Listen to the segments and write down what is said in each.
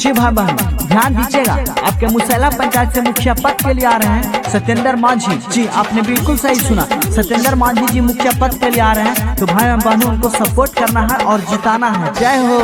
जी भाई बहन ध्यान दीजिएगा, आपके मुसैला पंचायत से मुखिया पद के लिए आ रहे हैं सत्येंद्र माझी जी। आपने बिल्कुल सही सुना, सत्येंद्र माझी जी मुखिया पद के लिए आ रहे हैं। तो भाई बहनों उनको सपोर्ट करना है और जिताना है। जय हो।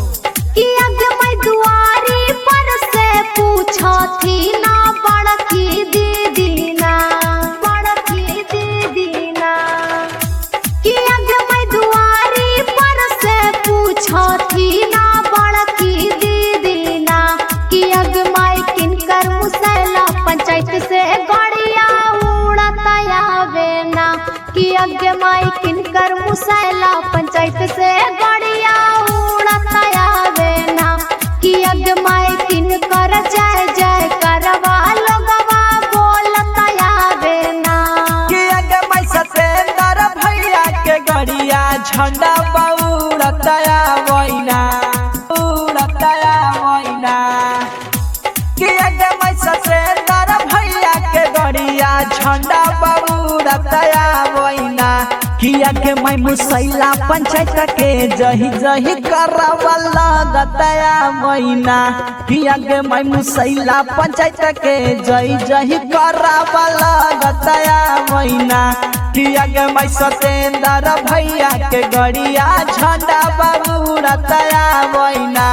दुआरी पर से पूछो थी ना बड़की दीदी ना, बड़की दीदी ना कि मैं दुआरी पर से पूछो थी ना बड़की दीदी ना कि मैं किनकर मुसैला पंचायत से गड़िया उड़ता आवे ना, कि मैं किनकर मुसैला पंचायत से गड़िया उड़ता आवे ना, कि मैं किन कर जय जय करवा लोगवा बोलता आवे ना, कि मैं सत्येंद्र भैया के गड़िया झंडा उड़ता आवेना, उड़ता आवेना, कि मैं सत्येंद्र भैया के गड़िया झंडा उड़ता आवेना, कि मैं मुसैला पंचायत के जही जही करवा लगता आवेना, कि मैं मुसैला पंचायत के जही जही करवा लगता आवेना, कि मैं सत्येंद्र भैया के गड़िया झंडा उड़ता आवेना।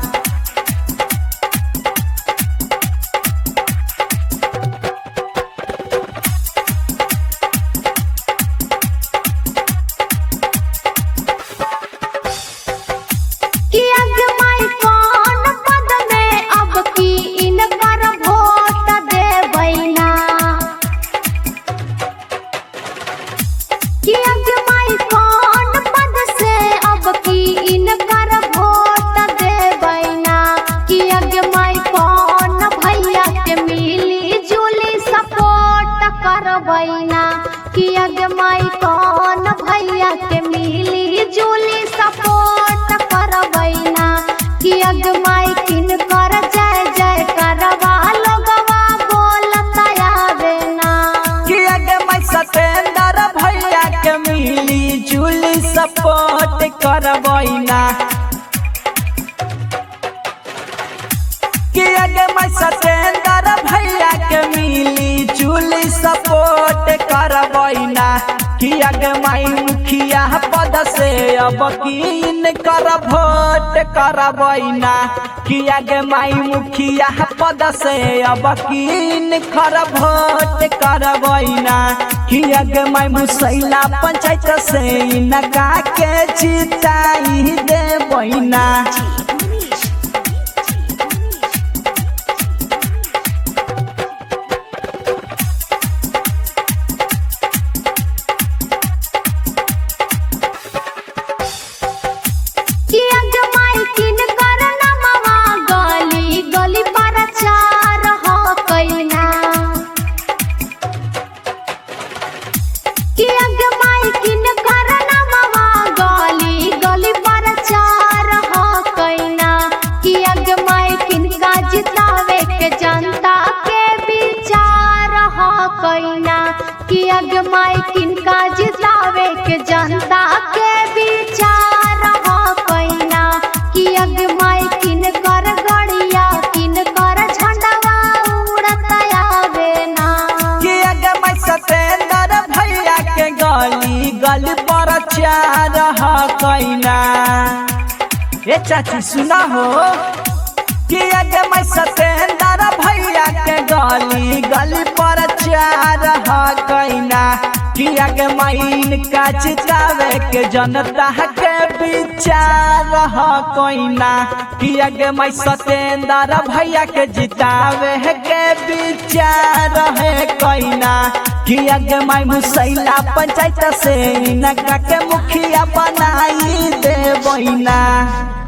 कि मैं कौन भैया के मिली जुली सपोर्ट करबैना, कि मैं किन कर जय जय करवा लोगवा बोलता आवे ना, कि मैं सत्येंद्र भैया के मिली जुली सपोर्ट करबैना, कि मैं सत्येंद्र भैया के मिली जुली सपोर्ट करबैना, कि मैं मुखिया पद से अब किन कर वोट करबैना, कि मैं मुखिया पद से अब किन कर वोट करबैना, कि मैं मुसैला पंचायत से इनका के जिताई देबैना। कि मैं किनका जितावे के जनता के विचार हो कोइना, कि मैं किन कर गड़िया किन कर झंडवा उड़ता आवे ना, कि मैं सत्येंद्र भैया के गली गली पर चार हो कोइना। ए चाची सुना हो, कि मैं सत्येंद्र भैया के गली गली पर चार हो कोइना, कि मैं इनका जितावे के जनता के विचार हो कोइना, कि मैं सत्येंद्र भैया के जितावे के विचार है कोइना, कि मैं मुसैला पंचायत से इनका के मुखिया बनाई देबैना।